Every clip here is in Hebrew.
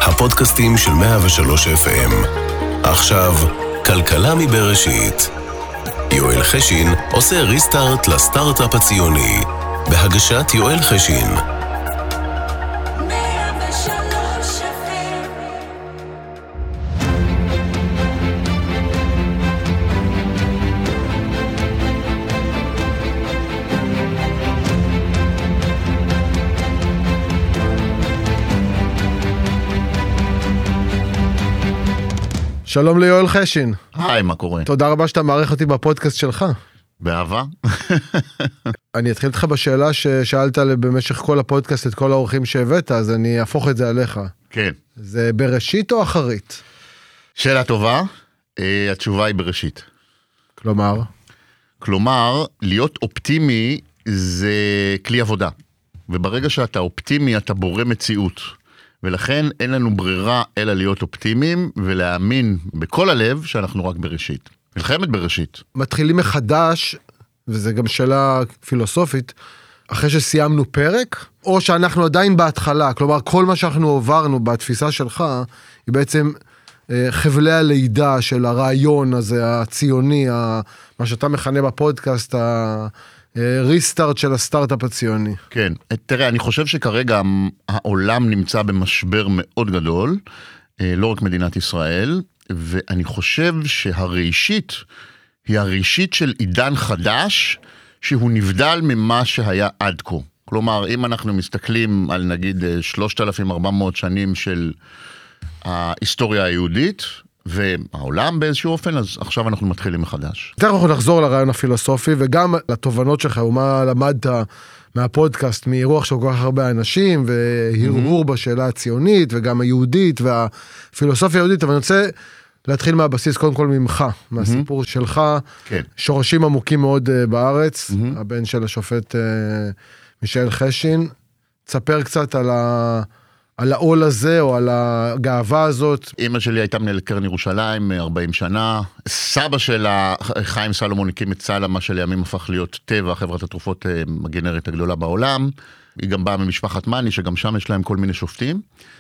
הפודקאסטים של 103 FM. עכשיו, כלכלה מבראשית. יואל חשין עושה ריסטארט לסטארט-אפ הציוני, בהגשת יואל חשין. שלום ליואל חשין. היי, מה קורה? תודה רבה שאתה מערך אותי בפודקאסט שלך. באהבה. אני אתחיל איתך בשאלה ששאלת במשך כל הפודקאסט את כל האורחים שהבאת, אז אני אהפוך את זה עליך. כן. זה בראשית או אחרית? שאלה טובה, התשובה היא בראשית. כלומר, להיות אופטימי זה כלי עבודה. וברגע שאתה אופטימי, אתה בורא מציאות. ולכן אין לנו ברירה אלא להיות אופטימיים, ולהאמין בכל הלב שאנחנו רק בראשית. מלחמת בראשית. מתחילים מחדש, וזה גם שאלה פילוסופית, אחרי שסיימנו פרק, או שאנחנו עדיין בהתחלה, כלומר כל מה שאנחנו עוברנו בתפיסה שלך, היא בעצם חבלי הלידה של הרעיון הזה, הציוני, מה שאתה מכנה בפודקאסט, ריסטארט של הסטארט-אפ הציוני. כן, תראה, אני חושב שכרגע העולם נמצא במשבר מאוד גדול, לא רק מדינת ישראל, ואני חושב שהראשית היא הראשית של עידן חדש, שהוא נבדל ממה שהיה עד כה. כלומר, אם אנחנו מסתכלים על נגיד 3,400 שנים של ההיסטוריה היהודית, והעולם באיזשהו אופן, אז עכשיו אנחנו מתחילים מחדש. אנחנו נחזור לרעיון הפילוסופי, וגם לתובנות שלך, ומה למדת מהפודקאסט, מאירוח של כל כך הרבה אנשים, והרהור בשאלה הציונית, וגם היהודית, והפילוסופיה היהודית, אבל אני רוצה להתחיל מהבסיס, קודם כל ממך, מהסיפור שלך, שורשים עמוקים מאוד בארץ, הבן של השופט מישאל חשין, תספר קצת על העול הזה, או על הגאווה הזאת. אמא שלי הייתה מנהלת קרן ירושלים 40 שנה. סבא שלה, חיים סלומון, הקים את צה"ל, מה שלימים הפך להיות טבע, חברת התרופות הגנרית הגדולה בעולם. היא גם באה ממשפחת מני, שגם שם יש להם כל מיני שופטים.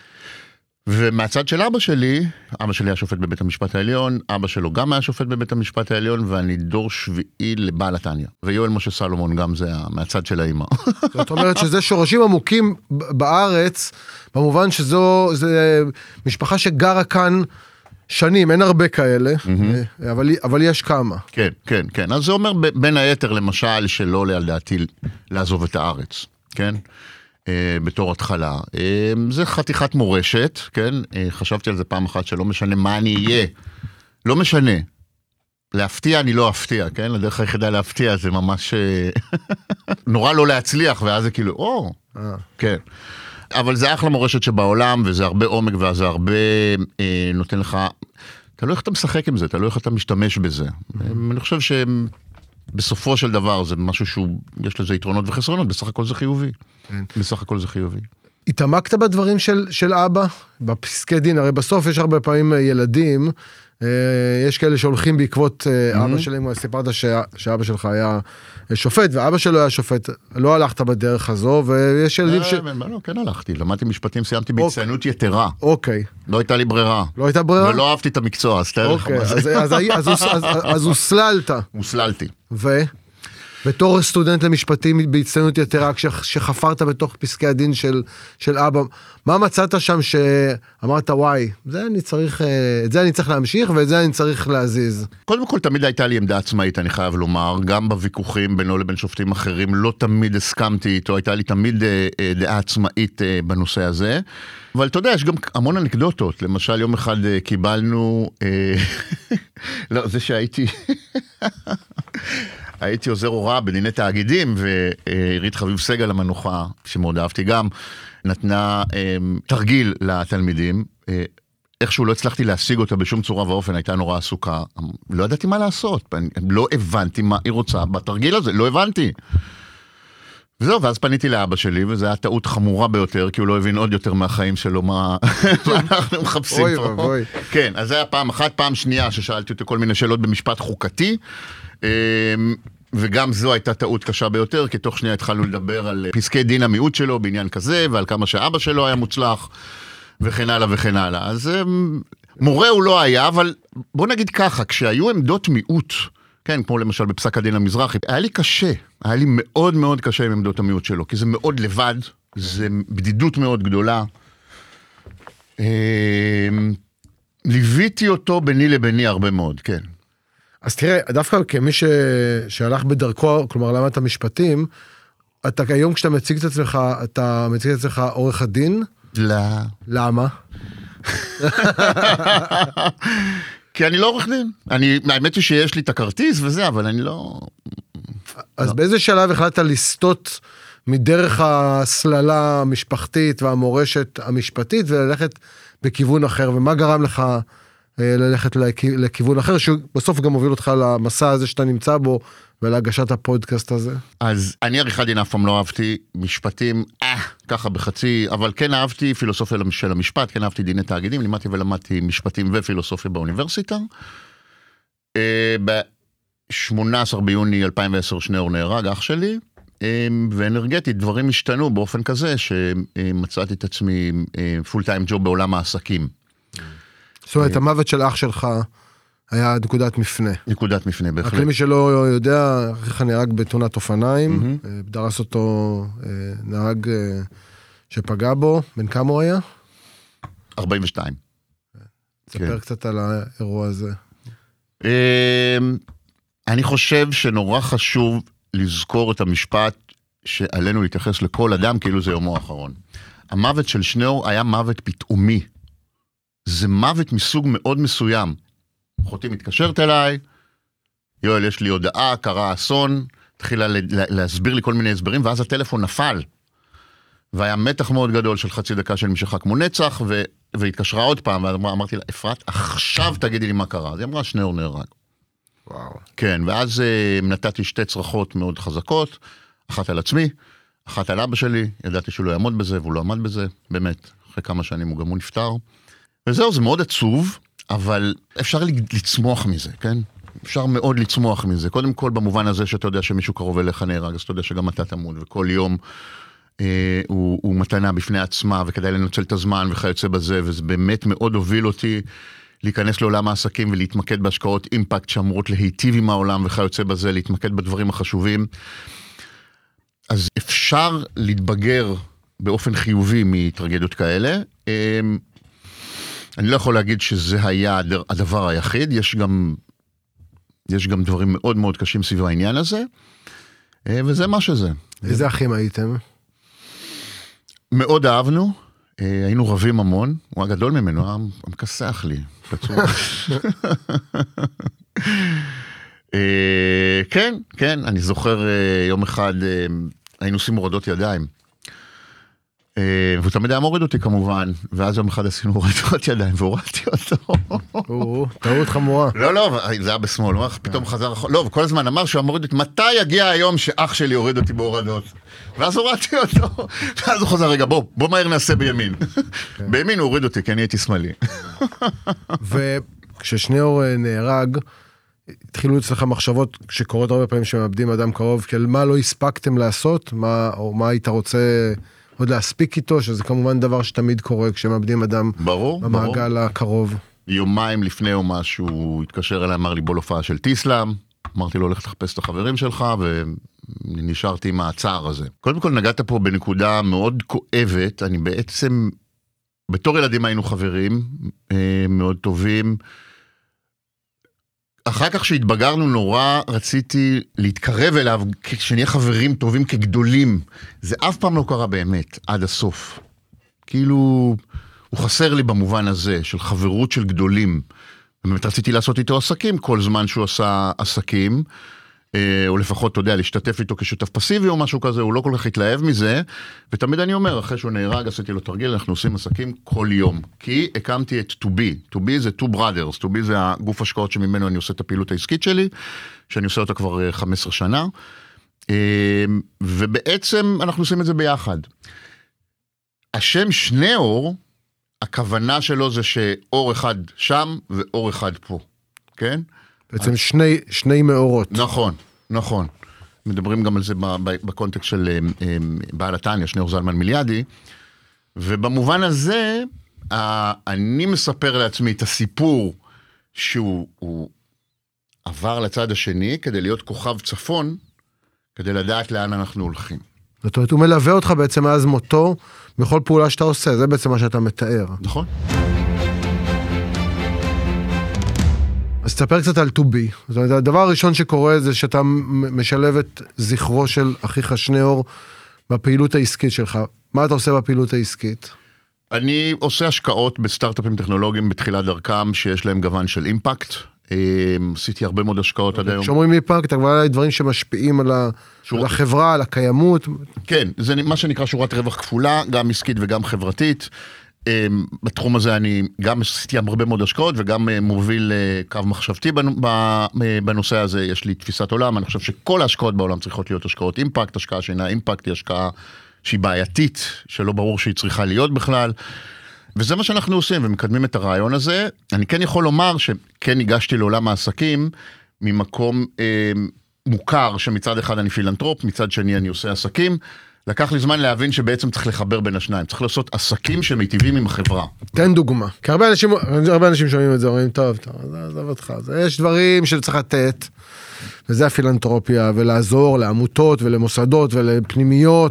ומהצד של אבא שלי היה שופט בבית המשפט העליון, אבא שלו גם היה שופט בבית המשפט העליון, ואני דור שביעי לבעל התניה. ויואל משה סלומון גם זה מהצד של האמא. זאת אומרת שזה שורשים עמוקים בארץ, במובן שזו משפחה שגרה כאן שנים, אין הרבה כאלה, אבל יש כמה. כן, כן, כן. אז זה אומר בין היתר למשל שלא עולה על דעתי לעזוב את הארץ, כן? בתור התחלה. זה חתיכת מורשת, כן? חשבתי על זה פעם אחת שלא משנה מה אני אהיה. לא משנה. להפתיע אני לא אפתיע, כן? הדרך היחידה להפתיע זה ממש נורא לא להצליח, ואז זה כאילו, כן. אבל זה אחלה מורשת שבעולם, וזה הרבה עומק, וזה הרבה נותן לך, אתה לא איך אתה משחק עם זה, אתה לא איך אתה משתמש בזה. אני חושב שבסופו של דבר זה משהו שהוא, יש לזה יתרונות וחסרונות, בסך הכל זה חיובי. בסך הכל זה חיובי. התעמקת בדברים של אבא? בפסקי דין, הרי בסוף יש הרבה פעמים ילדים, יש כאלה שהולכים בעקבות אבא שלהם, סיפרת שאבא שלך היה שופט, ואבא שלו היה שופט, לא הלכת בדרך הזו, ויש ילדים לא, כן הלכתי, למדתי משפטים, סיימתי בהצטיינות יתרה. אוקיי. לא הייתה לי ברירה. לא הייתה ברירה? ולא אהבתי את המקצוע, אז תאר לך מה זה. אז הוסללת. הוסללתי. בתור סטודנט למשפטים בהצטיינות יתרה, כשחפרת בתוך פסקי הדין של אבא, מה מצאת שם שאמרת, וואי, את זה אני צריך להמשיך, ואת זה אני צריך להזיז? קודם כל, תמיד הייתה לי עמדה עצמאית, אני חייב לומר, גם בוויכוחים בינו לבין שופטים אחרים, לא תמיד הסכמתי איתו, הייתה לי תמיד דעה עצמאית בנושא הזה, אבל אתה יודע, יש גם המון אנקדוטות, למשל יום אחד קיבלנו, לא, זה שהייתי עוזר הוראה בדיני תאגידים, ועירית חביב סגל המנוחה, שמאוד אהבתי גם, נתנה תרגיל לתלמידים, איכשהו לא הצלחתי להשיג אותה בשום צורה ואופן, הייתה נורא עסוקה, לא ידעתי מה לעשות, לא הבנתי מה היא רוצה בתרגיל הזה, לא הבנתי. וזהו, ואז פניתי לאבא שלי, וזו הייתה טעות חמורה ביותר, כי הוא לא הבין עוד יותר מהחיים שלו מה אנחנו מחפשים פה. כן, אז זה היה פעם אחת, פעם שנייה ששאלתי אותי כל מיני שאלות במשפט חוקתי, וגם זו הייתה טעות קשה ביותר, כי תוך שנייה התחלנו לדבר על פסקי דין המיעוט שלו בעניין כזה, ועל כמה שאבא שלו היה מוצלח, וכן הלאה וכן הלאה. אז מורה הוא לא היה, אבל בוא נגיד ככה, כשהיו עמדות מיעוט, כן, כמו למשל בפסק הדין המזרחי, היה לי קשה, היה לי מאוד מאוד קשה עם עמדות המיעוט שלו, כי זה מאוד לבד, זה בדידות מאוד גדולה. ליוויתי אותו ביני לביני הרבה מאוד, כן. אז תראה, דווקא כמי שהלך בדרכו, כלומר למד את המשפטים, אתה היום כשאתה מציג את עצמך, אתה מציג את עצמך עורך הדין? לא. למה? כי אני לא עורך דין. האמת היא שיש לי את הכרטיס וזה, אבל אני לא... אז באיזה שלב החלטת לסטות מדרך הסללה המשפחתית והמורשת המשפטית, וללכת בכיוון אחר, ומה גרם לך ללכת לכיוון אחר, שבסוף גם מוביל אותך למסע הזה שאתה נמצא בו, ולהגשת הפודקאסט הזה? אז אני עריכת דין אף פעם לא אהבתי משפטים, ככה בחצי, אבל כן אהבתי פילוסופיה של המשפט, כן אהבתי דיני תאגידים, לימדתי ולמדתי משפטים ופילוסופיה באוניברסיטה. ב-18 ביוני 2010 שניאור נהרג, אח שלי, ואנרגטית, דברים השתנו באופן כזה, שמצאתי את עצמי פול טיים ג'וב בעולם העסקים. זאת אומרת, המוות של אח שלך היה נקודת מפנה. נקודת מפנה, בהחלט. רק למי שלא יודע, אחיך נהרג בתאונת אופניים, דרס אותו נהג שפגע בו, בן כמה הוא היה? 42. תספר קצת על האירוע הזה. אני חושב שנורא חשוב לזכור את המשפט שעלינו להתייחס לכל אדם כאילו זה יומו האחרון. המוות של שניאור היה מוות פתאומי. זה מוות מסוג מאוד מסוים. אחותי מתקשרת אליי, יואל, יש לי הודעה, קרה אסון, התחילה להסביר לי כל מיני הסברים, ואז הטלפון נפל. והיה מתח מאוד גדול של חצי דקה שנמשכה כמו נצח, והתקשרה עוד פעם, ואמרתי לה, אפרת, עכשיו תגידי לי מה קרה. אז היא אמרה, שניאור נהרג. וואו. כן, ואז נתתי שתי צרחות מאוד חזקות, אחת על עצמי, אחת על אבא שלי, ידעתי שהוא לא יעמוד בזה, והוא לא עמד בזה, באמת, אחרי כמה שנים הוא גם הוא נפטר. וזהו, זה מאוד עצוב, אבל אפשר לצמוח מזה, כן? אפשר מאוד לצמוח מזה. קודם כל, במובן הזה שאתה יודע שמישהו קרוב אליך נהרג, אז אתה יודע שגם אתה תמות, וכל יום הוא מתנה בפני עצמה, וכדאי לנצל את הזמן וכיוצא בזה, וזה באמת מאוד הוביל אותי להיכנס לעולם העסקים ולהתמקד בהשקעות אימפקט שאמורות להיטיב עם העולם וכיוצא בזה, להתמקד בדברים החשובים. אז אפשר להתבגר באופן חיובי מטרגדיות כאלה. אני לא יכול להגיד שזה היה הדבר היחיד, יש גם דברים מאוד מאוד קשים סביב העניין הזה, וזה מה שזה. איזה אחים הייתם? מאוד אהבנו, היינו רבים המון, הוא הגדול ממנו, הוא מקסח לי, בצורה. כן, כן, אני זוכר יום אחד, היינו עושים הורדות ידיים, והוא תמיד היה מוריד אותי כמובן, ואז יום אחד עשינו הורדות ידיים, והורדתי אותו. טעות חמורה. לא, זה היה בשמאל, פתאום חזר, לא, וכל הזמן אמר שהוא מוריד אותי, מתי יגיע היום שאח שלי הוריד אותי בהורדות? ואז הורדתי אותו, ואז הוא חזר, רגע, בוא מהר נעשה בימין. בימין הוא הוריד אותי, כי אני הייתי שמאלי. וכששניאור נהרג, התחילו אצלך מחשבות שקורות הרבה פעמים שמאבדים אדם קרוב, כי על מה לא הספקתם לעשות, או מה היית רוצה עוד להספיק איתו, שזה כמובן דבר שתמיד קורה כשמאבדים אדם במעגל הקרוב. יומיים לפני או משהו, הוא התקשר אליי, אמר לי בוא להופעה של טיסלאם, אמרתי לו הולך לחפש את החברים שלך, ונשארתי עם הצער הזה. קודם כל נגעת פה בנקודה מאוד כואבת, אני בעצם, בתור ילדים היינו חברים, מאוד טובים, אחר כך שהתבגרנו נורא, רציתי להתקרב אליו, שנהיה חברים טובים כגדולים. זה אף פעם לא קרה באמת, עד הסוף. כאילו, הוא חסר לי במובן הזה, של חברות של גדולים. באמת רציתי לעשות איתו עסקים, כל זמן שהוא עשה עסקים, או לפחות, אתה יודע, להשתתף איתו כשותף פסיבי או משהו כזה, הוא לא כל כך התלהב מזה, ותמיד אני אומר, אחרי שהוא נהרג, עשיתי לו תרגיל, אנחנו עושים עסקים כל יום, כי הקמתי את To Be זה Two Brothers, To Be זה הגוף השקעות שממנו אני עושה את הפעילות העסקית שלי, שאני עושה אותה כבר 15 שנה, ובעצם אנחנו עושים את זה ביחד. השם שניאור, הכוונה שלו זה שאור אחד שם ואור אחד פה, כן? בעצם שני מאורות. נכון. מדברים גם על זה בקונטקסט של בעל התניא, שניאור זלמן מיליאדי, ובמובן הזה, אני מספר לעצמי את הסיפור שהוא עבר לצד השני, כדי להיות כוכב צפון, כדי לדעת לאן אנחנו הולכים. זאת אומרת, הוא מלווה אותך בעצם מאז מותו, בכל פעולה שאתה עושה, זה בעצם מה שאתה מתאר. נכון. אז תספר קצת על to be. זאת אומרת, הדבר הראשון שקורה זה שאתה משלב את זכרו של אחיך שניאור בפעילות העסקית שלך. מה אתה עושה בפעילות העסקית? אני עושה השקעות בסטארט-אפים טכנולוגיים בתחילת דרכם, שיש להם גוון של אימפקט. עשיתי הרבה מאוד השקעות עד היום. כשאומרים אימפקט, אתה כבר על דברים שמשפיעים על החברה, על הקיימות. כן, זה מה שנקרא שורת רווח כפולה, גם עסקית וגם חברתית. בתחום הזה אני גם עשיתי הרבה מאוד השקעות, וגם מוביל קו מחשבתי בנושא הזה. יש לי תפיסת עולם, אני חושב שכל ההשקעות בעולם צריכות להיות השקעות אימפקט. השקעה שאינה אימפקט היא השקעה שהיא בעייתית, שלא ברור שהיא צריכה להיות בכלל. וזה מה שאנחנו עושים, ומקדמים את הרעיון הזה. אני כן יכול לומר שכן הגשתי לעולם העסקים, ממקום מוכר, שמצד אחד אני פילנטרופ, מצד שני אני עושה עסקים. לקח לי זמן להבין שבעצם צריך לחבר בין השניים, צריך לעשות עסקים שמיטיבים עם החברה. תן דוגמה. כי הרבה אנשים שומעים את זה, אומרים, טוב, עזוב אותך. יש דברים שצריך לתת, וזה הפילנטרופיה, ולעזור לעמותות ולמוסדות ולפנימיות.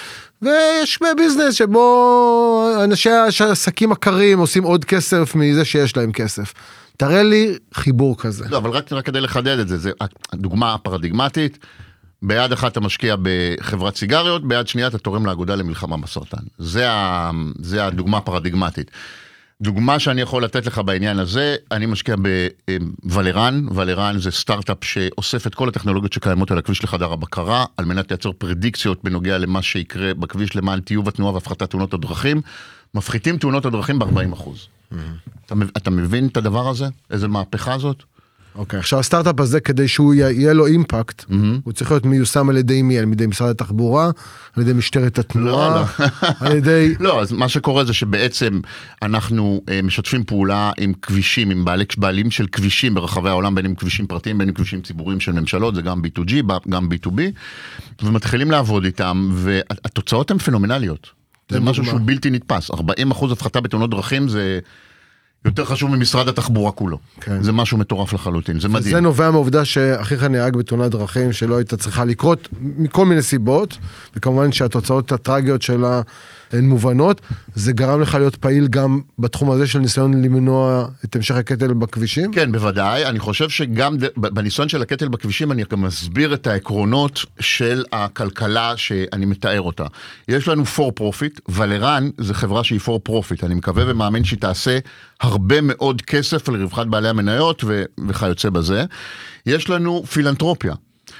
ויש ביזנס שבו אנשי העסקים עקרים עושים עוד כסף מזה שיש להם כסף. תראה לי חיבור כזה. לא, אבל רק כדי לחדד את זה, זה הדוגמה הפרדיגמטית. ביד אחת אתה משקיע בחברת סיגריות, ביד שנייה אתה תורם לאגודה למלחמה בסרטן. זה הדוגמה הפרדיגמטית. דוגמה שאני יכול לתת לך בעניין הזה, אני משקיע בוולרן. וולרן זה סטארט-אפ שאוסף את כל הטכנולוגיות שקיימות על הכביש לחדר הבקרה, על מנת לייצר פרדיקציות בנוגע למה שיקרה בכביש למען טיוב התנועה והפחתת תאונות הדרכים. מפחיתים תאונות הדרכים ב-40%. אתה מבין את הדבר הזה? איזה מהפכה זאת? אוקיי, עכשיו הסטארט-אפ הזה, כדי שהוא יהיה לו אימפקט, הוא צריך להיות מיושם על ידי מי? על ידי משרד התחבורה, על ידי משטרת התנועה, על ידי... לא, אז מה שקורה זה שבעצם אנחנו משתפים פעולה עם כבישים, עם בעלים של כבישים ברחבי העולם, בין אם כבישים פרטיים, בין אם כבישים ציבוריים של ממשלות, זה גם B2G, גם B2B, ומתחילים לעבוד איתם, והתוצאות הן פנומנליות. זה משהו שהוא בלתי נתפס. 40% הפחתה בתאונות דרכים זה... יותר חשוב ממשרד התחבורה כולו. כן. זה משהו מטורף לחלוטין, זה מדהים. זה נובע מהעובדה שאחיך נהרג בתאונת דרכים שלא הייתה צריכה לקרות מכל מיני סיבות, וכמובן שהתוצאות הטרגיות שלה הן מובנות. זה גרם לך להיות פעיל גם בתחום הזה של ניסיון למנוע את המשך הקטל בכבישים? כן, בוודאי. אני חושב שגם בניסיון של הקטל בכבישים אני גם מסביר את העקרונות של הכלכלה שאני מתאר אותה. יש לנו for profit, וולרן זה חברה שהיא for profit. אני מקווה ומאמין שהיא תעשה הרבה מאוד כסף על רווחת בעלי המניות וכיוצא בזה. יש לנו פילנטרופיה.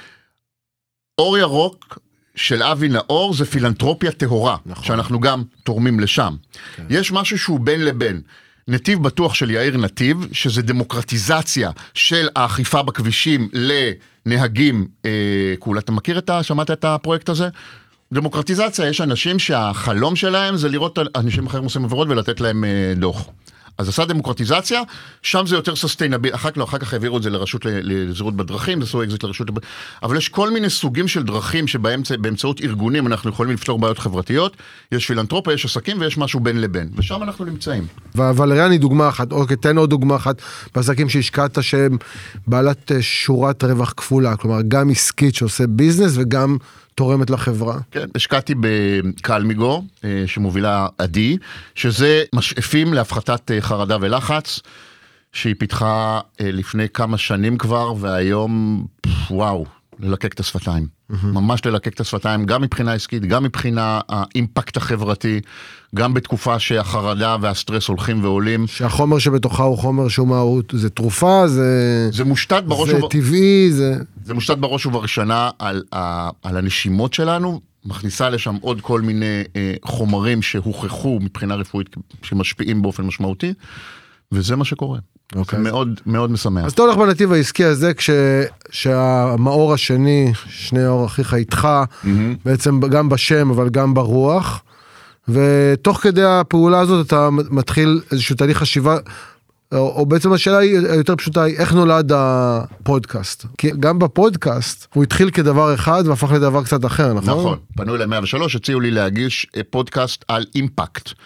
אור ירוק של אבי נאור זה פילנטרופיה טהורה, נכון. שאנחנו גם תורמים לשם. כן. יש משהו שהוא בין לבין. נתיב בטוח של יאיר נתיב, שזה דמוקרטיזציה של האכיפה בכבישים לנהגים, אתה מכיר שמעת את הפרויקט הזה? דמוקרטיזציה, יש אנשים שהחלום שלהם זה לראות אנשים אחרים עושים עבירות ולתת להם דוח. אז עשה דמוקרטיזציה, שם זה יותר סוסטיינביל, אחר כך העבירו את זה לרשות לזהירות בדרכים, עשו אקזיט לרשות, אבל יש כל מיני סוגים של דרכים שבאמצעות ארגונים אנחנו יכולים לפתור בעיות חברתיות, יש פילנטרופיה, יש עסקים ויש משהו בין לבין, ושם אנחנו נמצאים. והוולרן היא דוגמה אחת, אוקיי, תן עוד דוגמה אחת, בעסקים שהשקעת שהם בעלת שורת רווח כפולה, כלומר גם עסקית שעושה ביזנס וגם תורמת לחברה. כן, השקעתי בקלמיגו, שמובילה עדי, שזה משאפים להפחתת חרדה ולחץ, שהיא פיתחה לפני כמה שנים כבר, והיום, וואו, ללקק את השפתיים. ממש ללקק את השפתיים, גם מבחינה עסקית, גם מבחינה האימפקט החברתי, גם בתקופה שהחרדה והסטרס הולכים ועולים. שהחומר שבתוכה הוא חומר שהוא מהות, זה תרופה, זה מושתת בראש זה טבעי, זה מושתת בראש ובראשונה על הנשימות שלנו, מכניסה לשם עוד כל מיני חומרים שהוכחו מבחינה רפואית שמשפיעים באופן משמעותי, וזה מה שקורה. זה מאוד מאוד משמח. אז אתה הולך בנתיב העסקי הזה, כשהמאור השני, שניאור אחיך איתך, בעצם גם בשם אבל גם ברוח, ותוך כדי הפעולה הזאת אתה מתחיל איזשהו תהליך חשיבה, או בעצם השאלה היא יותר פשוטה, איך נולד הפודקאסט? כי גם בפודקאסט הוא התחיל כדבר אחד והפך לדבר קצת אחר, נכון? נכון, פנו אליי 103, הציעו לי להגיש פודקאסט על אימפקט.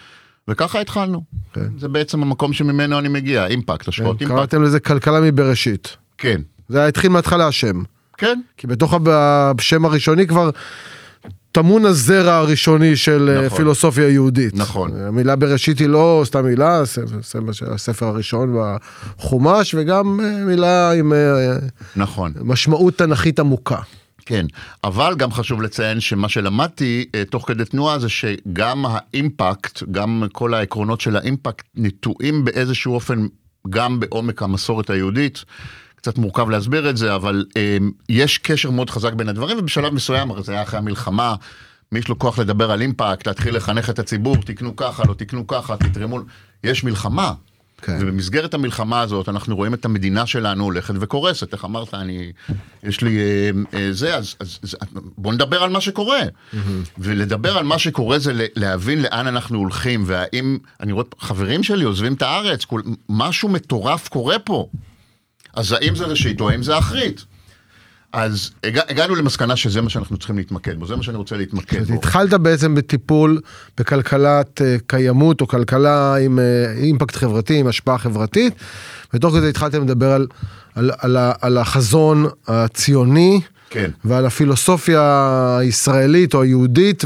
וככה התחלנו. זה בעצם המקום שממנו אני מגיע, אימפקט, השפעות אימפקט. קראתם לזה כלכלה מבראשית. כן. זה התחיל מההתחלה השם. כן. כי בתוך השם הראשוני כבר טמון הזרע הראשוני של פילוסופיה יהודית. נכון. המילה בראשית היא לא סתם מילה, הספר הראשון בחומש, וגם מילה עם משמעות תנכית עמוקה. כן, אבל גם חשוב לציין שמה שלמדתי תוך כדי תנועה זה שגם האימפקט, גם כל העקרונות של האימפקט נטועים באיזשהו אופן גם בעומק המסורת היהודית. קצת מורכב להסביר את זה, אבל יש קשר מאוד חזק בין הדברים, ובשלב מסוים, זה היה אחרי המלחמה, מי יש לו כוח לדבר על אימפקט, להתחיל לחנך את הציבור, תקנו ככה, לא תקנו ככה, תתרמו, יש מלחמה. כן. ובמסגרת המלחמה הזאת, אנחנו רואים את המדינה שלנו הולכת וקורסת. איך אמרת, יש לי זה, אז בוא נדבר על מה שקורה. ולדבר על מה שקורה זה להבין לאן אנחנו הולכים, והאם, אני רואה, חברים שלי עוזבים את הארץ, משהו מטורף קורה פה. אז האם זה ראשית או האם זה אחרית? אז הגענו למסקנה שזה מה שאנחנו צריכים להתמקד בו, זה מה שאני רוצה להתמקד בו. התחלת בעצם בטיפול בכלכלת קיימות, או כלכלה עם אימפקט חברתי, עם השפעה חברתית, ותוך כזה התחלתם לדבר על החזון הציוני, כן. ועל הפילוסופיה הישראלית או היהודית,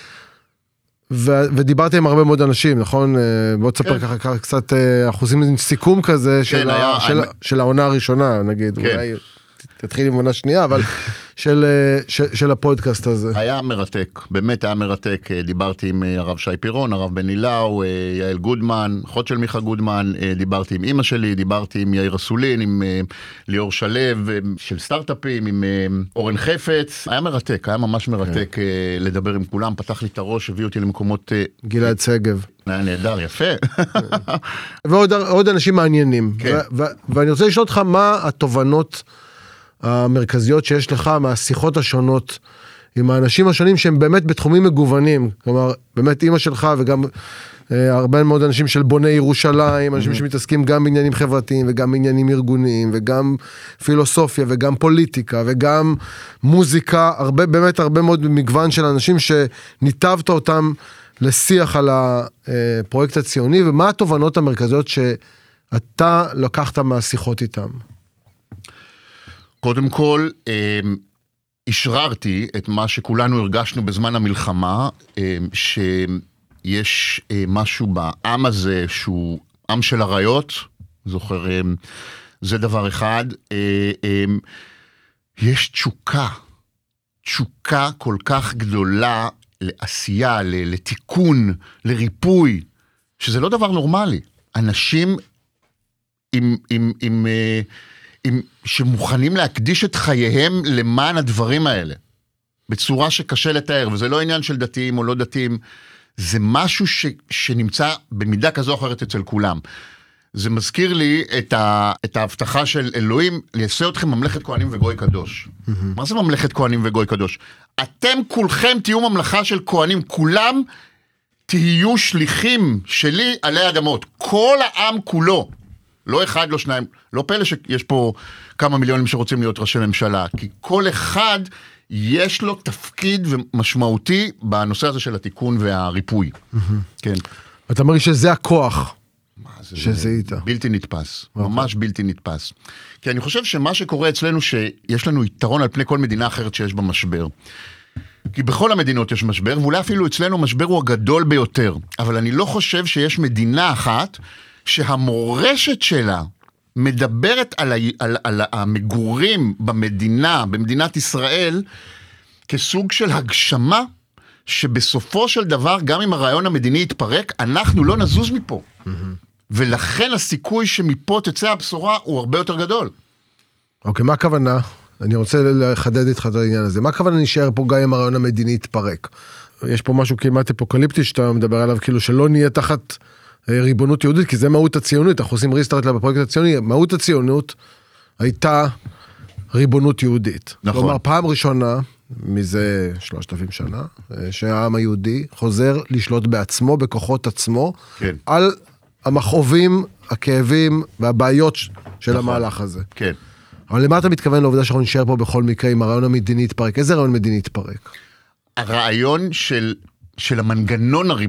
ודיברתי עם הרבה מאוד אנשים, נכון? בוא תספר ככה קצת אחוזים סיכום כזה של העונה הראשונה, נגיד, אולי תתחיל עם עונה שנייה, אבל של הפודקאסט הזה. היה מרתק, באמת היה מרתק, דיברתי עם הרב שי פירון, הרב בן אילאו, יעל גודמן, אחות של מיכה גודמן, דיברתי עם אמא שלי, דיברתי עם יאיר אסולין, עם ליאור שלו, של סטארט-אפים, עם אורן חפץ, היה מרתק, היה ממש מרתק לדבר עם כולם, פתח לי את הראש, הביא אותי למקומות... גלעד שגב. נהדר, יפה. ועוד אנשים מעניינים. ואני רוצה לשאול אותך מה התובנות המרכזיות שיש לך מהשיחות השונות עם האנשים השונים שהם באמת בתחומים מגוונים, כלומר באמת אמא שלך וגם הרבה מאוד אנשים של בוני ירושלים, אנשים שמתעסקים גם בעניינים חברתיים וגם בעניינים ארגוניים וגם פילוסופיה וגם פוליטיקה וגם מוזיקה, באמת הרבה מאוד מגוון של אנשים שניתבת אותם לשיח על הפרויקט הציוני, ומה התובנות המרכזיות שאתה לקחת מהשיחות איתם? קודם כל, השררתי את מה שכולנו הרגשנו בזמן המלחמה, שיש משהו בעם הזה שהוא עם של עריות, זוכר, זה דבר אחד, יש תשוקה כל כך גדולה לעשייה, לתיקון, לריפוי, שזה לא דבר נורמלי. אנשים שמוכנים להקדיש את חייהם למען הדברים האלה, בצורה שקשה לתאר, וזה לא עניין של דתיים או לא דתיים, זה משהו שנמצא במידה כזו או אחרת אצל כולם. זה מזכיר לי את ההבטחה של אלוהים, יעשה אתכם ממלכת כהנים וגוי קדוש. מה זה ממלכת כהנים וגוי קדוש? אתם כולכם תהיו ממלכה של כהנים, כולם תהיו שליחים שלי עלי אדמות, כל העם כולו. לא אחד, לא שניים, לא פלא שיש פה כמה מיליונים שרוצים להיות ראשי ממשלה, כי כל אחד יש לו תפקיד ומשמעותי בנושא הזה של התיקון והריפוי. כן. אתה אומר שזה הכוח שזה איתה. בלתי נתפס, ממש בלתי נתפס. כי אני חושב שמה שקורה אצלנו שיש לנו יתרון על פני כל מדינה אחרת שיש בה משבר. כי בכל המדינות יש משבר, ואולי אפילו אצלנו משבר הוא הגדול ביותר. אבל אני לא חושב שיש מדינה אחת שהמורשת שלה מדברת על המגורים במדינה, במדינת ישראל, כסוג של הגשמה, שבסופו של דבר, גם אם הרעיון המדיני יתפרק, אנחנו לא נזוז מפה. ולכן הסיכוי שמפה תצא הבשורה הוא הרבה יותר גדול. אוקיי, מה הכוונה? אני רוצה לחדד איתך את העניין הזה. מה הכוונה נשאר פה גם אם הרעיון המדיני יתפרק? יש פה משהו כמעט אפוקליפטי שאתה מדבר עליו, כאילו שלא נהיה תחת ריבונות יהודית, כי זה מהות הציונות, אנחנו עושים ריסטארט בפרויקט הציוני, מהות הציונות הייתה ריבונות יהודית. נכון. כלומר, פעם ראשונה, מזה 3,000 שנה, שהעם היהודי חוזר לשלוט בעצמו, בכוחות עצמו, כן. על המכאובים, הכאבים והבעיות של המהלך הזה. כן. אבל למה אתה מתכוון לעובדה שאנחנו נשאר פה בכל מקרה אם הרעיון המדיני יתפרק? איזה רעיון מדיני יתפרק? הרעיון של המנגנון הריבוני.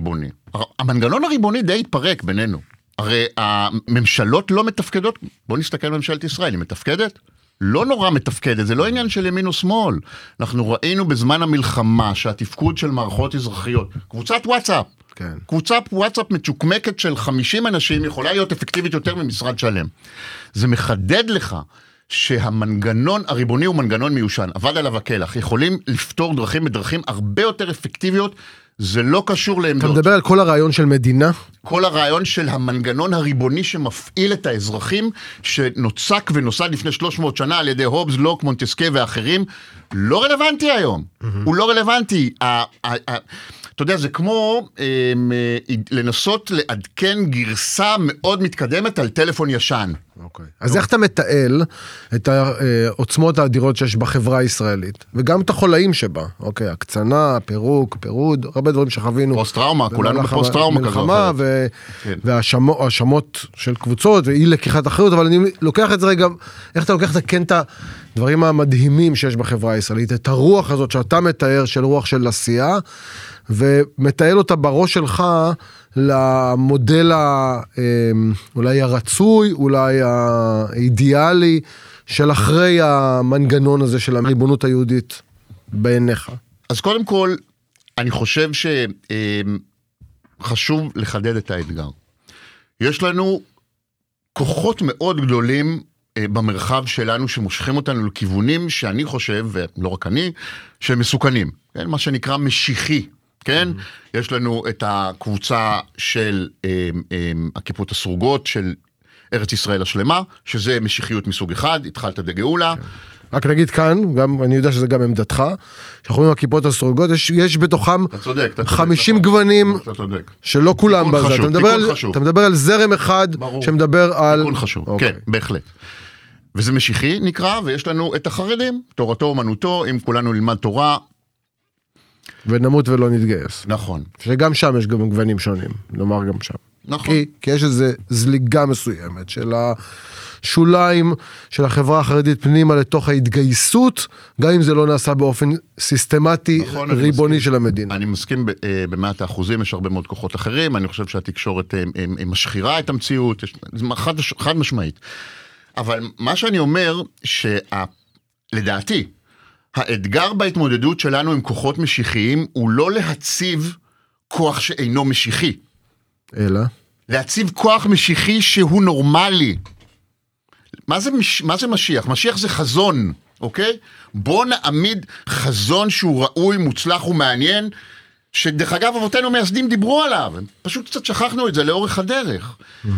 המנגנון הריבוני די התפרק בינינו. הרי הממשלות לא מתפקדות, בואו נסתכל על ממשלת ישראל, היא מתפקדת? לא נורא מתפקדת, זה לא עניין של ימין או שמאל. אנחנו ראינו בזמן המלחמה שהתפקוד של מערכות אזרחיות, קבוצת וואטסאפ, כן. קבוצת וואטסאפ מצ'וקמקת של 50 אנשים יכולה להיות אפקטיבית יותר ממשרד שלם. זה מחדד לך שהמנגנון הריבוני הוא מנגנון מיושן, עבד עליו הכלח, יכולים לפתור דרכים בדרכים הרבה יותר אפקטיביות, זה לא קשור לעמדות. אתה מדבר על כל הרעיון של מדינה? כל הרעיון של המנגנון הריבוני שמפעיל את האזרחים, שנוצק ונוסד לפני 300 שנה על ידי הובס, לוק, מונטסקיה ואחרים, לא רלוונטי היום. הוא לא רלוונטי. אתה יודע, זה כמו לנסות לעדכן גרסה מאוד מתקדמת על טלפון ישן. אוקיי. אז איך אתה מתעל את העוצמות האדירות שיש בחברה הישראלית, וגם את החולאים שבה, אוקיי, הקצנה, פירוק, פירוד, הרבה דברים שחווינו. פוסט-טראומה, כולנו בפוסט-טראומה כזו. מלחמה והאשמות של קבוצות, ואי לקיחת אחריות, אבל אני לוקח את זה רגע, איך אתה לוקח את הדברים המדהימים שיש בחברה הישראלית, את הרוח הזאת שאתה מתאר, של רוח של עשייה, ומתאל אותה בראש שלך למודל אולי הרצוי, אולי האידיאלי, של אחרי המנגנון הזה של הריבונות היהודית בעיניך. אז קודם כל, אני חושב שחשוב לחדד את האתגר. יש לנו כוחות מאוד גדולים במרחב שלנו שמושכים אותנו לכיוונים שאני חושב, ולא רק אני, שהם מסוכנים. כן? מה שנקרא משיחי. כן? יש לנו את הקבוצה של הכיפות הסרוגות של ארץ ישראל השלמה, שזה משיחיות מסוג אחד, התחלת דגאולה. רק נגיד כאן, גם, אני יודע שזה גם עמדתך, שאנחנו רואים הכיפות הסרוגות, יש בתוכם 50 גוונים, שלא כולם בזה. אתה מדבר על זרם אחד, שמדבר על... תיקון חשוב, כן, בהחלט. וזה משיחי נקרא, ויש לנו את החרדים, תורתו אומנותו, אם כולנו נלמד תורה, ונמות ולא נתגייס. נכון. שגם שם יש גם גוונים שונים, נאמר גם שם. נכון. כי יש איזו זליגה מסוימת של השוליים של החברה החרדית פנימה לתוך ההתגייסות, גם אם זה לא נעשה באופן סיסטמטי, נכון, ריבוני של המדינה. אני מסכים ב100%, יש הרבה מאוד כוחות אחרים, אני חושב שהתקשורת משחירה את המציאות, חד משמעית. אבל מה שאני אומר, לדעתי, האתגר בהתמודדות שלנו עם כוחות משיחיים הוא לא להציב כוח שאינו משיחי. אלא? להציב כוח משיחי שהוא נורמלי. מה זה משיח? משיח זה חזון, אוקיי? בוא נעמיד חזון שהוא ראוי, מוצלח ומעניין, שדרך אגב אבותינו מייסדים דיברו עליו, פשוט קצת שכחנו את זה לאורך הדרך.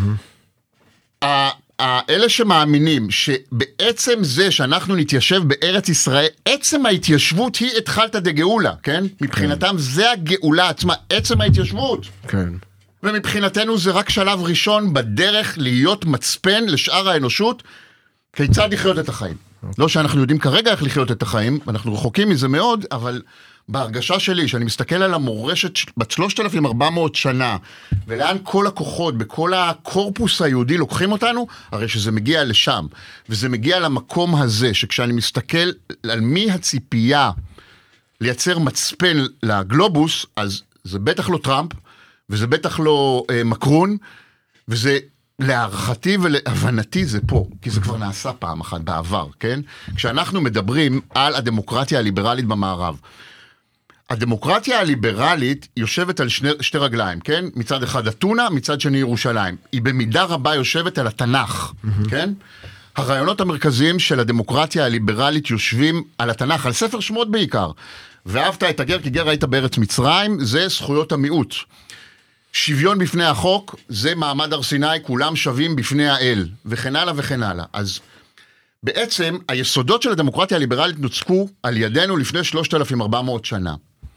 אלה שמאמינים שבעצם זה שאנחנו נתיישב בארץ ישראל, עצם ההתיישבות היא התחלת דגאולה, כן? מבחינתם זה הגאולה עצמה, עצם ההתיישבות. כן. ומבחינתנו זה רק שלב ראשון בדרך להיות מצפן לשאר האנושות, כיצד לחיות את החיים. לא שאנחנו יודעים כרגע איך לחיות את החיים, אנחנו רחוקים מזה מאוד, אבל בהרגשה שלי, שאני מסתכל על המורשת בת 3,400 שנה, ולאן כל הכוחות, בכל הקורפוס היהודי לוקחים אותנו, הרי שזה מגיע לשם, וזה מגיע למקום הזה, שכשאני מסתכל על מי הציפייה לייצר מצפן לגלובוס, אז זה בטח לא טראמפ, וזה בטח לא מקרון, וזה להערכתי ולהבנתי זה פה, כי זה כבר נעשה פעם אחת בעבר, כן? כשאנחנו מדברים על הדמוקרטיה הליברלית במערב, הדמוקרטיה הליברלית יושבת על שתי רגליים, כן? מצד אחד אתונה, מצד שני ירושלים. היא במידה רבה יושבת על התנ"ך, כן? הרעיונות המרכזיים של הדמוקרטיה הליברלית יושבים על התנ"ך, על ספר שמות בעיקר. ואהבת את הגר כי גר היית בארץ מצרים, זה זכויות המיעוט. שוויון בפני החוק, זה מעמד הר סיני, כולם שווים בפני האל, וכן הלאה וכן הלאה. אז בעצם היסודות של הדמוקרטיה הליברלית נוצקו על ידינו לפני 3,400 שנה.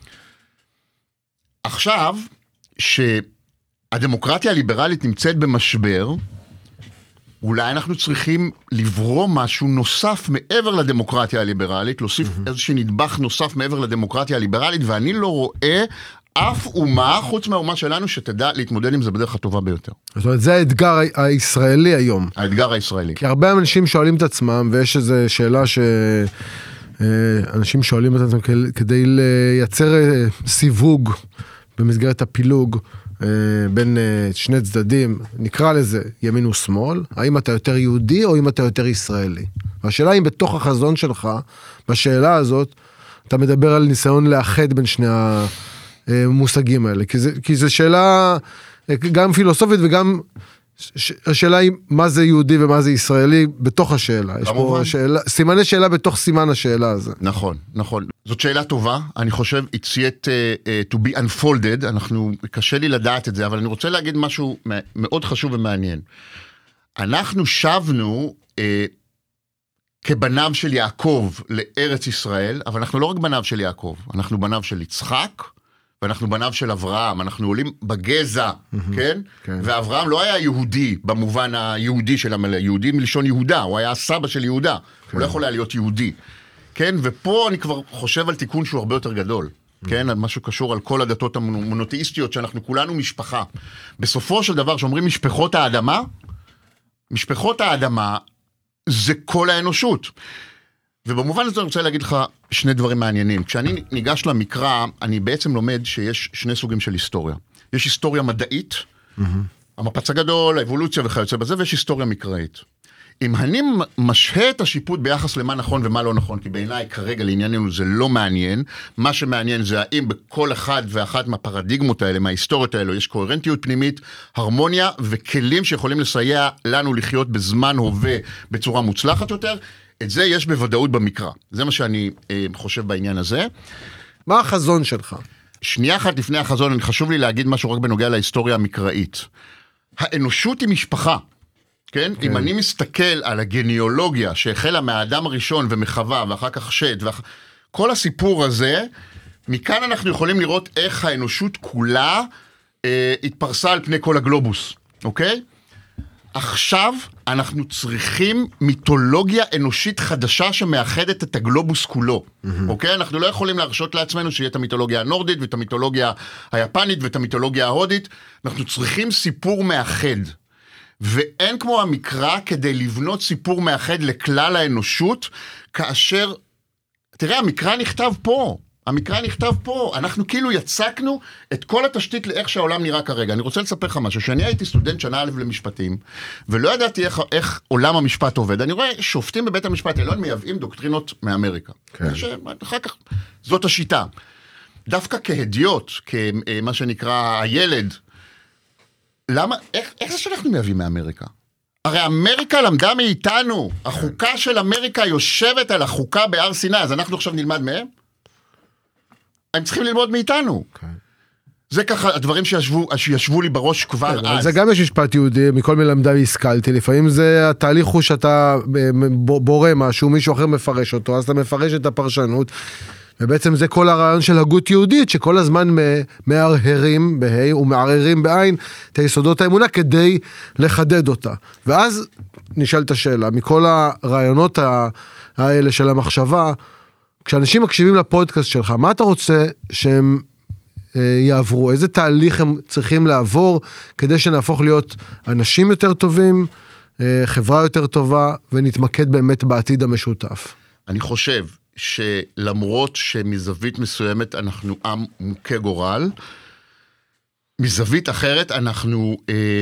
עכשיו, שהדמוקרטיה הליברלית נמצאת במשבר, אולי אנחנו צריכים לברוא משהו נוסף מעבר לדמוקרטיה הליברלית, להוסיף איזושהי נדבך נוסף מעבר לדמוקרטיה הליברלית, ואני לא רואה אף אומה, חוץ מהאומה שלנו, שתדע להתמודד עם זה בדרך הטובה ביותר. זאת אומרת, זה האתגר הישראלי היום. האתגר הישראלי. כי הרבה אנשים שואלים את עצמם, ויש איזו שאלה שאנשים שואלים את עצמם כדי לייצר סיווג במסגרת הפילוג, בין שני צדדים, נקרא לזה ימין ושמאל, האם אתה יותר יהודי או אם אתה יותר ישראלי. והשאלה אם בתוך החזון שלך, בשאלה הזאת, אתה מדבר על ניסיון לאחד בין שני המושגים האלה, כי זו שאלה גם פילוסופית וגם השאלה היא מה זה יהודי ומה זה ישראלי בתוך השאלה. יש פה סימני שאלה בתוך סימן השאלה הזה. נכון, נכון. זאת שאלה טובה, אני חושב, it's yet to be unfolded, קשה לי לדעת את זה, אבל אני רוצה להגיד משהו מאוד חשוב ומעניין. אנחנו שבנו כבניו של יעקב לארץ ישראל, אבל אנחנו לא רק בניו של יעקב, אנחנו בניו של יצחק, ואנחנו בניו של אברהם, אנחנו עולים בגזע, כן? ואברהם לא היה יהודי, במובן היהודי של המלא, יהודי מלשון יהודה, הוא היה הסבא של יהודה, הוא לא יכול היה להיות יהודי, כן? ופה אני כבר חושב על תיקון שהוא הרבה יותר גדול, כן? על משהו קשור על כל הדתות המונותאיסטיות, שאנחנו כולנו משפחה. בסופו של דבר, שאומרים משפחות האדמה, זה כל האנושות. ובמובן הזה אני רוצה להגיד לך שני דברים מעניינים. כשאני ניגש למקרא, אני בעצם לומד שיש שני סוגים של היסטוריה. יש היסטוריה מדעית, המפץ הגדול, האבולוציה וכיוצא בזה, ויש היסטוריה מקראית. אם אני משהה את השיפוט ביחס למה נכון ומה לא נכון, כי בעיניי כרגע לענייננו זה לא מעניין, מה שמעניין זה האם בכל אחד ואחת מהפרדיגמות האלה, מההיסטוריות האלו, יש קוהרנטיות פנימית, הרמוניה וכלים שיכולים לסייע לנו לחיות בזמן הווה בצורה מוצלחת יותר, את זה יש בוודאות במקרא. זה מה שאני חושב בעניין הזה. מה החזון שלך? שנייה אחת לפני החזון, חשוב לי להגיד משהו רק בנוגע להיסטוריה המקראית. האנושות היא משפחה. כן? אם אני מסתכל על הגניאולוגיה שהחלה מהאדם הראשון ומחווה ואחר כך שד, כל הסיפור הזה, מכאן אנחנו יכולים לראות איך האנושות כולה התפרסה על פני כל הגלובוס, אוקיי? עכשיו אנחנו צריכים מיתולוגיה אנושית חדשה שמאחדת את הגלובוס כולו, אוקיי? אנחנו לא יכולים להרשות לעצמנו שיהיה את המיתולוגיה הנורדית ואת המיתולוגיה היפנית ואת המיתולוגיה ההודית, אנחנו צריכים סיפור מאחד. ואין כמו המקרא כדי לבנות סיפור מאחד לכלל האנושות, כאשר, תראה, המקרא נכתב פה, אנחנו כאילו יצקנו את כל התשתית לאיך שהעולם נראה כרגע. אני רוצה לספר לך משהו, שאני הייתי סטודנט שנה א' למשפטים, ולא ידעתי איך עולם המשפט עובד. אני רואה שופטים בבית המשפט העליון מייבאים דוקטרינות מאמריקה. אחר כך, זאת השיטה. דווקא כהדיוט, כמה שנקרא הילד, למה, איך זה שאנחנו מייבאים מאמריקה? הרי אמריקה למדה מאיתנו, החוקה של אמריקה יושבת על החוקה בהר סיני, אז אנחנו עכשיו נלמד מהם? הם צריכים ללמוד מאיתנו. זה ככה הדברים שישבו לי בראש כבר אז. זה גם יש משפט יהודי, מכל מלמדיי השכלתי, לפעמים זה התהליך הוא שאתה בורא משהו, מישהו אחר מפרש אותו, אז אתה מפרש את הפרשנות, ובעצם זה כל הרעיון של הגות יהודית, שכל הזמן מערערים בה' ומערערים בעין את היסודות האמונה כדי לחדד אותה. ואז נשאלת השאלה, מכל הרעיונות האלה של המחשבה, כשאנשים מקשיבים לפודקאסט שלך, מה אתה רוצה שהם יעברו? איזה תהליך הם צריכים לעבור כדי שנהפוך להיות אנשים יותר טובים, חברה יותר טובה, ונתמקד באמת בעתיד המשותף? אני חושב שלמרות שמזווית מסוימת אנחנו עם מוכה גורל, מזווית אחרת אנחנו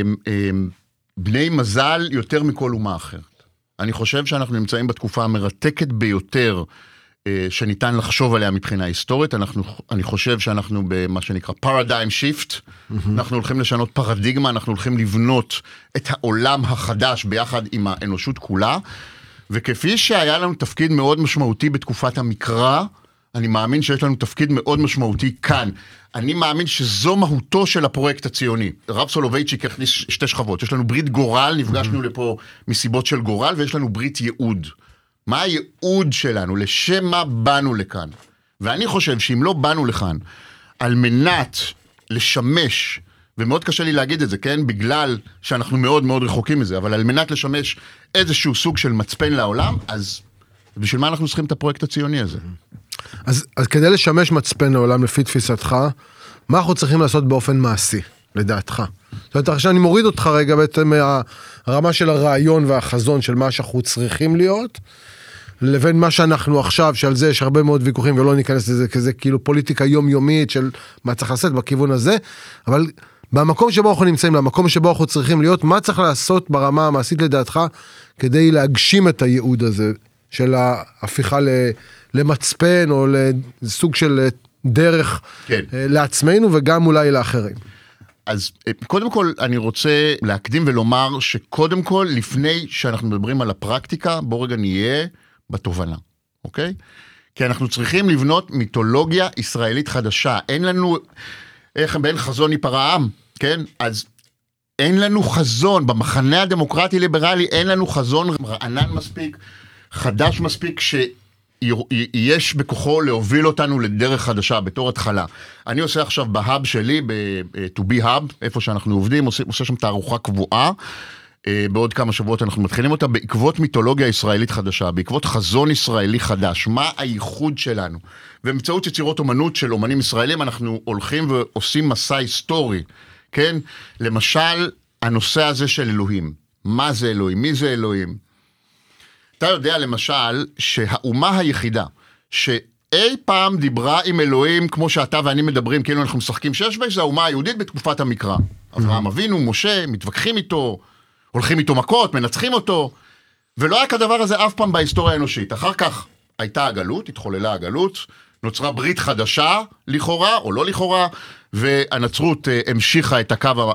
בני מזל יותר מכל אומה אחרת. אני חושב שאנחנו נמצאים בתקופה המרתקת ביותר שניתן לחשוב עליה מבחינה היסטורית. אני חושב שאנחנו במה שנקרא paradigm shift, אנחנו הולכים לשנות פרדיגמה, אנחנו הולכים לבנות את העולם החדש ביחד עם האנושות כולה, וכפי שהיה לנו תפקיד מאוד משמעותי בתקופת המקרא, אני מאמין שיש לנו תפקיד מאוד משמעותי כאן. אני מאמין שזו מהותו של הפרויקט הציוני. רב סולובייצ'יק הכניס שתי שכבות. יש לנו ברית גורל, נפגשנו לפה מסיבות של גורל, ויש לנו ברית ייעוד. מה הייעוד שלנו? לשם מה באנו לכאן? ואני חושב שאם לא באנו לכאן, על מנת לשמש, ומאוד קשה לי להגיד את זה, כן? בגלל שאנחנו מאוד מאוד רחוקים מזה, אבל על מנת לשמש איזשהו סוג של מצפן לעולם, אז בשביל מה אנחנו צריכים את הפרויקט הציוני הזה? אז כדי לשמש מצפן לעולם לפי תפיסתך, מה אנחנו צריכים לעשות באופן מעשי, לדעתך? זאת אומרת, עכשיו אני מוריד אותך רגע בעצם מהרמה של הרעיון והחזון של מה שאנחנו צריכים להיות, לבין מה שאנחנו עכשיו, שעל זה יש הרבה מאוד ויכוחים, ולא ניכנס לזה כזה כאילו פוליטיקה יומיומית של מה צריך לעשות בכיוון הזה, אבל במקום שבו אנחנו נמצאים, למקום שבו אנחנו צריכים להיות, מה צריך לעשות ברמה המעשית לדעתך, כדי להגשים את הייעוד הזה, של ההפיכה למצפן, או לסוג של דרך לעצמנו, וגם אולי לאחרים. אז קודם כל אני רוצה להקדים ולומר שקודם כל לפני שאנחנו מדברים על הפרקטיקה, בואו רגע נהיה בתובנה, אוקיי? כי אנחנו צריכים לבנות מיתולוגיה ישראלית חדשה, אין לנו, איך בין חזון ייפרע העם, כן? אז אין לנו חזון, במחנה הדמוקרטי ליברלי אין לנו חזון רענן מספיק, חדש מספיק יש בכוחו להוביל אותנו לדרך חדשה, בתור התחלה. אני עושה עכשיו בהאב שלי, ב-To Be Hub, איפה שאנחנו עובדים, עושה שם תערוכה קבועה, בעוד כמה שבועות אנחנו מתחילים אותה, בעקבות מיתולוגיה ישראלית חדשה, בעקבות חזון ישראלי חדש, מה הייחוד שלנו? ובאמצעות יצירות אומנות של אומנים ישראלים, אנחנו הולכים ועושים מסע היסטורי, כן? למשל, הנושא הזה של אלוהים. מה זה אלוהים? מי זה אלוהים? אתה יודע למשל שהאומה היחידה שאי פעם דיברה עם אלוהים כמו שאתה ואני מדברים, כאילו אנחנו משחקים שש בש, זה האומה היהודית בתקופת המקרא. אברהם אבינו, משה, מתווכחים איתו, הולכים איתו מכות, מנצחים אותו, ולא היה כדבר הזה אף פעם בהיסטוריה האנושית. אחר כך הייתה הגלות, התחוללה הגלות, נוצרה ברית חדשה, לכאורה או לא לכאורה, והנצרות המשיכה את הקו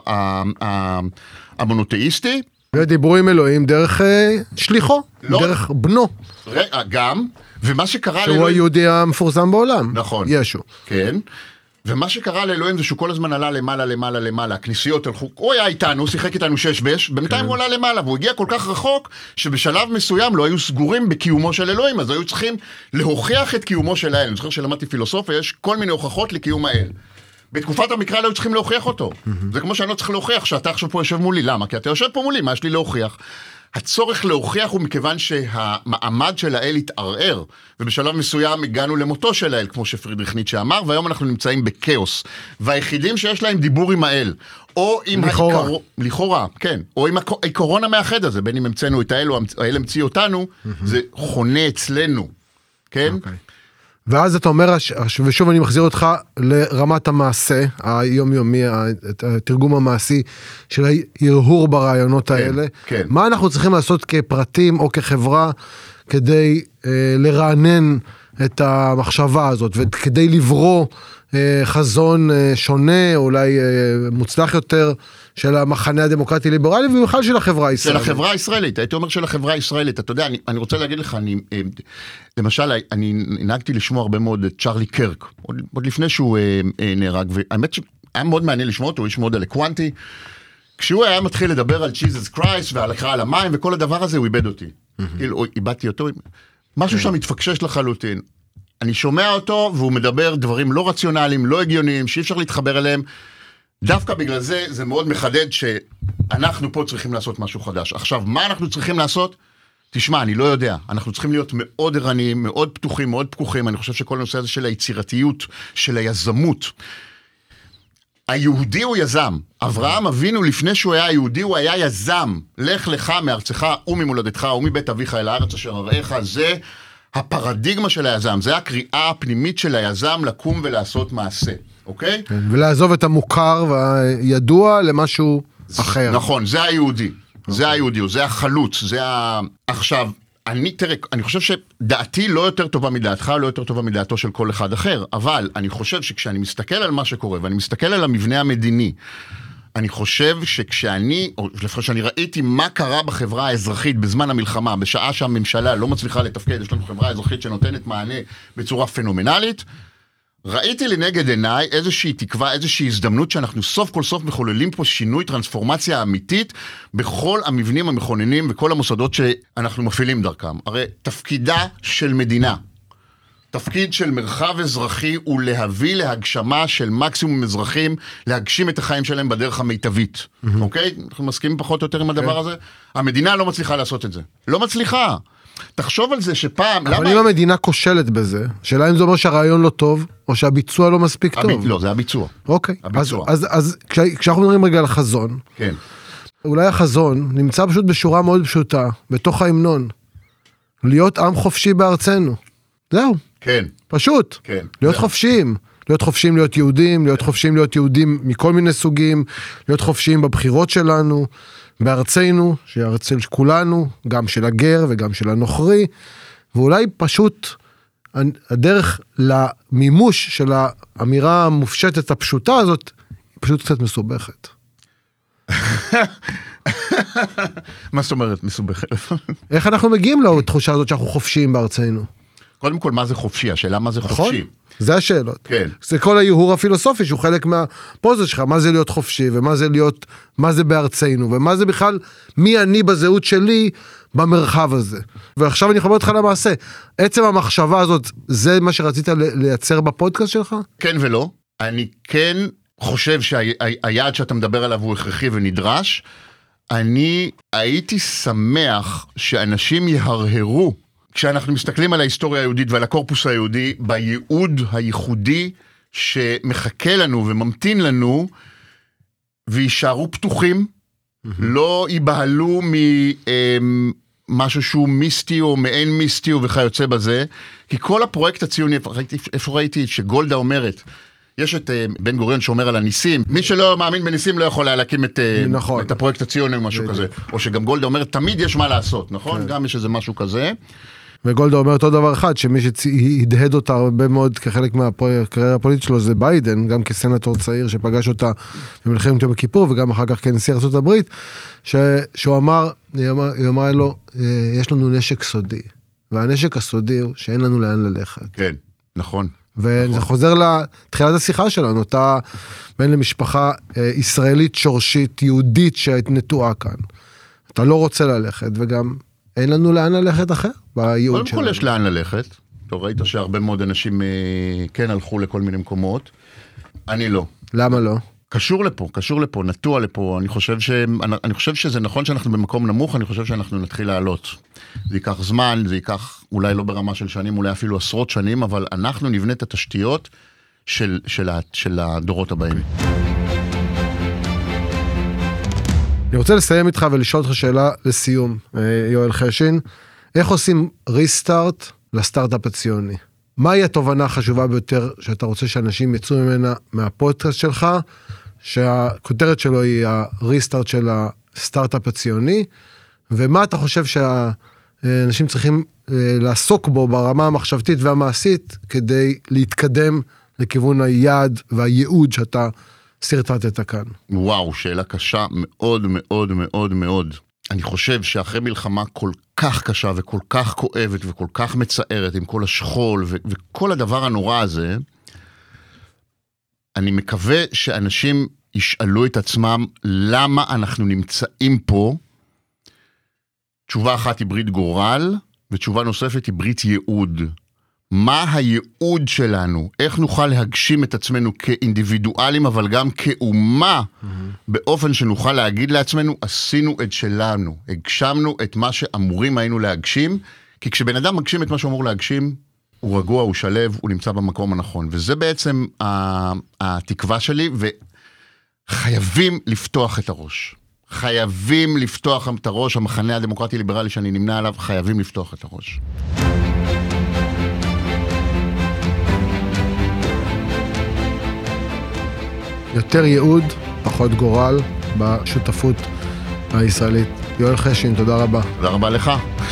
המונותאיסטי, ודיברו עם אלוהים דרך שליחו, לא. דרך בנו. גם, ומה שקרה שהוא לאלוהים... היהודי המפורסם בעולם. נכון. ישו. כן. ומה שקרה לאלוהים זה שהוא כל הזמן עלה למעלה, למעלה, למעלה. הכניסיות הלכו, הוא היה איתנו, שיחק איתנו שש בש, בינתיים הוא עלה למעלה, והוא הגיע כל כך רחוק, שבשלב מסוים לא היו סגורים בקיומו של אלוהים, אז היו צריכים להוכיח את קיומו של האל. אני זוכר שלמדתי פילוסופיה, יש כל מיני הוכחות לקיום האל. בתקופת המקרא לא היו צריכים להוכיח אותו. זה כמו שאני לא צריך להוכיח שאתה עכשיו פה יושב מולי. למה? כי אתה יושב פה מולי, מה יש לי להוכיח? הצורך להוכיח הוא מכיוון שהמעמד של האל התערער, ובשלב מסוים הגענו למותו של האל, כמו שפרידריך ניטשה אמר, והיום אנחנו נמצאים בקאוס. והיחידים שיש להם דיבור עם האל, או עם לכאורה, כן, או עם העיקרון המאחד הזה, בין אם המצאנו את האל או האל המציא אותנו, זה חונה אצלנו, כן? ואז אתה אומר, ושוב אני מחזיר אותך לרמת המעשה, היומיומי, התרגום המעשי של ההרהור ברעיונות האלה. כן. מה אנחנו צריכים לעשות כפרטים או כחברה כדי לרענן את המחשבה הזאת, וכדי לברוא חזון שונה, אולי מוצלח יותר, של המחנה הדמוקרטי ליברלי, ובכלל של החברה הישראלית. של החברה הישראלית, הייתי אומר של החברה הישראלית. אתה יודע, אני רוצה להגיד לך, למשל, אני נהגתי לשמוע הרבה מאוד את צ'רלי קרק, עוד לפני שהוא נהרג, והאמת שהיה מאוד מעניין לשמוע אותו, הוא איש מאוד אלקוונטי. כשהוא היה מתחיל לדבר על ג'יזוס קרייסט, ועל הקרא על המים, וכל הדבר הזה, הוא איבד אותי. כאילו, איבדתי אותו, משהו שם מתפקשש לחלוטין. אני שומע אותו, והוא מדבר דברים לא רציונליים, לא הגיוניים, שאי אפשר להתחבר אליהם. דווקא בגלל זה, זה מאוד מחדד שאנחנו פה צריכים לעשות משהו חדש. עכשיו, מה אנחנו צריכים לעשות? תשמע, אני לא יודע. אנחנו צריכים להיות מאוד ערניים, מאוד פתוחים, מאוד פקוחים. אני חושב שכל הנושא הזה של היצירתיות, של היזמות. היהודי הוא יזם. אברהם אבינו, לפני שהוא היה יהודי, הוא היה יזם. לך לך מארצך וממולדתך ומבית אביך אל הארץ אשר אראך. זה הפרדיגמה של היזם. זה הקריאה הפנימית של היזם לקום ולעשות מעשה. אוקיי? ולעזוב את המוכר והידוע למשהו אחר. נכון, זה היהודי. זה היהודי, זה החלוץ, זה עכשיו, אני חושב שדעתי לא יותר טובה מדעתך, לא יותר טובה מדעתו של כל אחד אחר, אבל אני חושב שכשאני מסתכל על מה שקורה, ואני מסתכל על המבנה המדיני, אני חושב שכשאני, או לפחות שאני ראיתי מה קרה בחברה האזרחית בזמן המלחמה, בשעה שהממשלה לא מצליחה לתפקד, יש לנו חברה אזרחית שנותנת מענה בצורה פנומנלית, ראיתי לנגד עיניי איזושהי תקווה, איזושהי הזדמנות שאנחנו סוף כל סוף מחוללים פה שינוי, טרנספורמציה אמיתית בכל המבנים המכוננים וכל המוסדות שאנחנו מפעילים דרכם. הרי תפקידה של מדינה, תפקיד של מרחב אזרחי הוא להביא להגשמה של מקסימום אזרחים, להגשים את החיים שלהם בדרך המיטבית. אוקיי? אנחנו מסכימים פחות או יותר עם הדבר הזה? המדינה לא מצליחה לעשות את זה. לא מצליחה. תחשוב על זה שפעם... אבל אם המדינה כושלת בזה, שאלה אם זה אומר שהרעיון לא טוב, או שהביצוע לא מספיק טוב. לא, זה הביצוע. אוקיי. אז כשאנחנו מדברים רגע על החזון, כן. אולי החזון נמצא פשוט בשורה מאוד פשוטה, בתוך ההמנון. להיות עם חופשי בארצנו. זהו. כן. פשוט. כן. להיות חופשיים. להיות חופשיים להיות יהודים, להיות חופשיים להיות יהודים מכל מיני סוגים, להיות חופשיים בבחירות שלנו, בארצנו, שהיא הארץ של כולנו, גם של הגר וגם של הנוכרי, ואולי פשוט הדרך למימוש של האמירה המופשטת הפשוטה הזאת, היא פשוט קצת מסובכת. מה זאת אומרת מסובכת? איך אנחנו מגיעים לתחושה הזאת שאנחנו חופשיים בארצנו? קודם כל, מה זה חופשי? השאלה מה זה חופשי. זה השאלות. כן. זה כל ההרהור הפילוסופי שהוא חלק מהפוזה שלך, מה זה להיות חופשי, מה זה בארצנו, ומה זה בכלל, מי אני בזהות שלי במרחב הזה. ועכשיו אני חבר אותך למעשה. עצם המחשבה הזאת, זה מה שרצית לייצר בפודקאסט שלך? כן ולא. אני כן חושב שהיעד שאתה מדבר עליו הוא הכרחי ונדרש. אני הייתי שמח שאנשים יהרהרו, כשאנחנו מסתכלים על ההיסטוריה היהודית ועל הקורפוס היהודי, בייעוד הייחודי שמחכה לנו וממתין לנו, וישארו פתוחים, לא ייבהלו ממשהו שהוא מיסטי או מעין מיסטי וכיוצא בזה, כי כל הפרויקט הציוני, איפה ראיתי שגולדה אומרת, יש את בן גוריון שאומר על הניסים, מי שלא מאמין בניסים לא יכול להקים את הפרויקט הציוני או משהו כזה, או שגם גולדה אומרת, תמיד יש מה לעשות, נכון? גם יש איזה משהו כזה. וגולדה אומר אותו דבר אחד, שמי שהדהד אותה הרבה מאוד כחלק מהקריירה הפוליטית שלו זה ביידן, גם כסנטור צעיר שפגש אותה במלחמת יום הכיפור, וגם אחר כך כנשיא ארצות הברית, שהוא אמר, היא אמרה לו, יש לנו נשק סודי, והנשק הסודי הוא שאין לנו לאן ללכת. כן, נכון. וזה חוזר לתחילת השיחה שלנו, אותה בין למשפחה ישראלית שורשית, יהודית שנטועה כאן. אתה לא רוצה ללכת, וגם אין לנו לאן ללכת אחר בייעוד שלנו. קודם כל יש לאן ללכת. אתה ראית שהרבה מאוד אנשים כן הלכו לכל מיני מקומות. אני לא. למה לא? קשור לפה, נטוע לפה. אני חושב שזה נכון שאנחנו במקום נמוך, אני חושב שאנחנו נתחיל לעלות. זה ייקח זמן, זה ייקח אולי לא ברמה של שנים, אולי אפילו עשרות שנים, אבל אנחנו נבנה את התשתיות של הדורות הבאים. אני רוצה לסיים איתך ולשאול אותך שאלה לסיום, יואל חשין. איך עושים ריסטארט לסטארט-אפ הציוני? מהי התובנה החשובה ביותר שאתה רוצה שאנשים יצאו ממנה מהפודקאסט שלך, שהכותרת שלו היא הריסטארט של הסטארט-אפ הציוני, ומה אתה חושב שהאנשים צריכים לעסוק בו ברמה המחשבתית והמעשית, כדי להתקדם לכיוון היעד והייעוד שאתה סרטטת כאן? וואו, שאלה קשה מאוד מאוד מאוד מאוד. אני חושב שאחרי מלחמה כל כך קשה וכל כך כואבת וכל כך מצערת עם כל השכול וכל הדבר הנורא הזה, אני מקווה שאנשים ישאלו את עצמם למה אנחנו נמצאים פה. תשובה אחת היא ברית גורל, ותשובה נוספת היא ברית ייעוד. מה הייעוד שלנו? איך נוכל להגשים את עצמנו כאינדיבידואלים, אבל גם כאומה, באופן שנוכל להגיד לעצמנו, עשינו את שלנו, הגשמנו את מה שאמורים היינו להגשים, כי כשבן אדם מגשים את מה שאמור להגשים, הוא רגוע, הוא שלב, הוא נמצא במקום הנכון. וזה בעצם התקווה שלי, וחייבים לפתוח את הראש. חייבים לפתוח את הראש, המחנה הדמוקרטי ליברלי שאני נמנה עליו, חייבים לפתוח את הראש. יותר ייעוד, פחות גורל, בשותפות הישראלית. יואל חשין, תודה רבה. תודה רבה לך.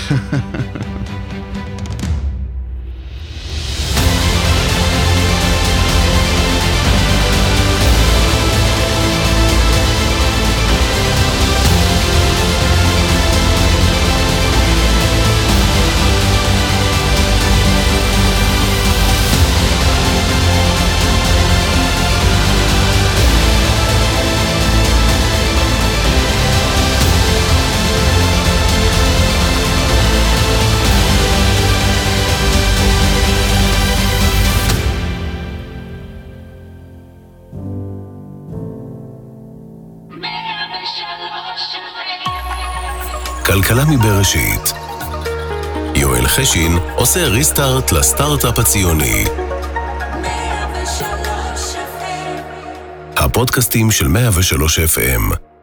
כלכלה מבראשית. יואל חשין עושה ריסטארט לסטארט-אפ הציוני. הפודקאסטים של 103 FM.